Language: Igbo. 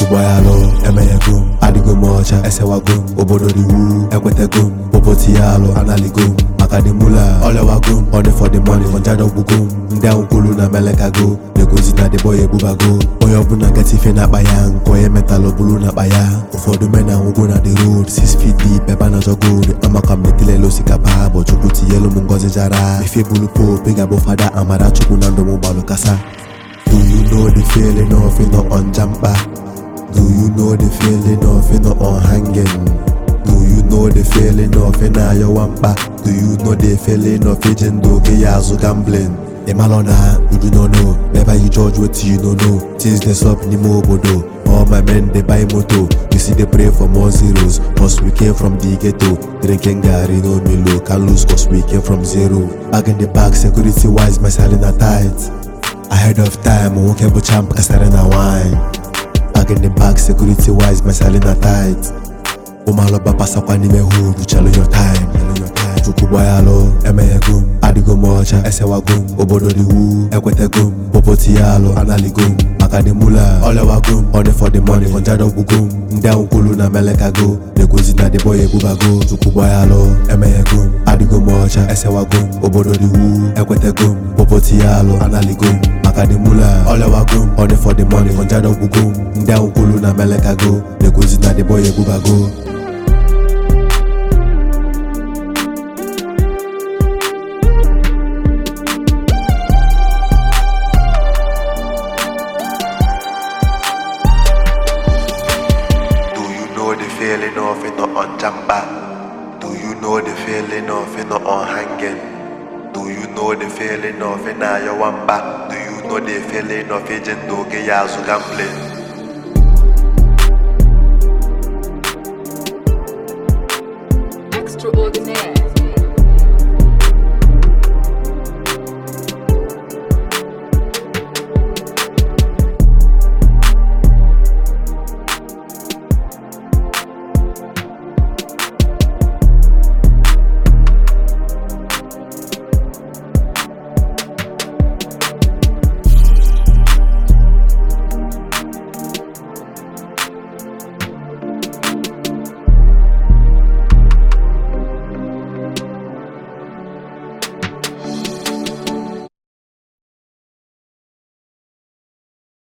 Chukwubayalo, emeghegom, adịgom ọcha, esewagom, obodo dị wu, ekwetegom, popotialo, analigom, maka dị mula, olewagom, only for the money, onjadọgbugom, ndị ahụ kwulu na melekago, negozi na the boy ebubago, onye ọbụla get ife na-akpa ya, nke onye metalụ bulu na-akpa ya, ụfọdụ men anwụgo na the road, 6 feet deep, ebe a na-azọ gold, amaka m netilele osikapa, bụ Chukwu tinyelu m ngọzi jara, ife bulu pope, ị ga-abụ fada amara Chukwu na ndụ m gbalụ kasa. Do you know the feeling of it not on jumper? Do you know the feeling of it not on hanging? Do you know the feeling of it now your wampa? Do you know the feeling of it in yazu gambling? Imalona, you do not know. Never you judge what you don't know. Things they up ni mobodo. All my men they buy moto. You see they pray for more zeros. Cause we came from the ghetto. Drinking Gary no Milo. Can't lose cause we came from zero. Back in the back, security wise, my selling are tight. Ahead of time, I won't keep a champ, Kasarena wine. Back in the back, security wise, my selling are tight. Umaloba pasa kwa nime hood, chalo your time. Chukwubayalo, emeghegom, adịgom ọcha, esewagom, obodo dị wu, ekwetegom, popotialo, analigom, maka dị mula, olewagom, only for the money, onjadọgbugom, ndị ahụ kwulu na melekago, negozi na the boy ebubago. Chukwubayalo, emeghegom, adịgom ọcha, esewagom, obodo dị wu, ekwetegom, popotialo, analigom, maka dị mula, olewagom, only for the money, onjadọgbugom, ndị ahụ kwulu na melekago, negozi na the boy ebubago. Do you know the feeling of it not on jumper? Do you know the feeling of it not on hanging? Do you know the feeling of it now your wampa? Do you know the feeling of it in yazu gambling?